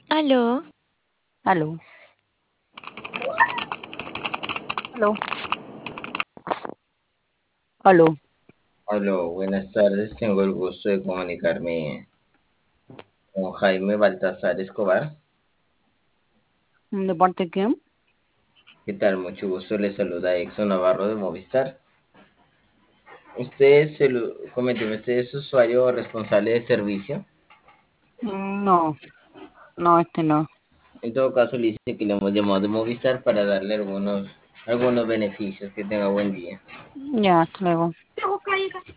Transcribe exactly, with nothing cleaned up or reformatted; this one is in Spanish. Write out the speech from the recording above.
Aló, Aló, aló, aló. Aló, buenas tardes. Tengo el gusto de comunicarme con Jaime Baltasar Escobar. ¿De parte de quién? ¿Qué tal? Mucho gusto. Le saluda Exxon Navarro de Movistar. Usted es el, coménteme, ¿usted es usuario o responsable de servicio? Mm, No, no, este no. En todo caso, le dice que le hemos llamado de Movistar para darle algunos, algunos beneficios. Que tenga buen día. Ya, hasta luego.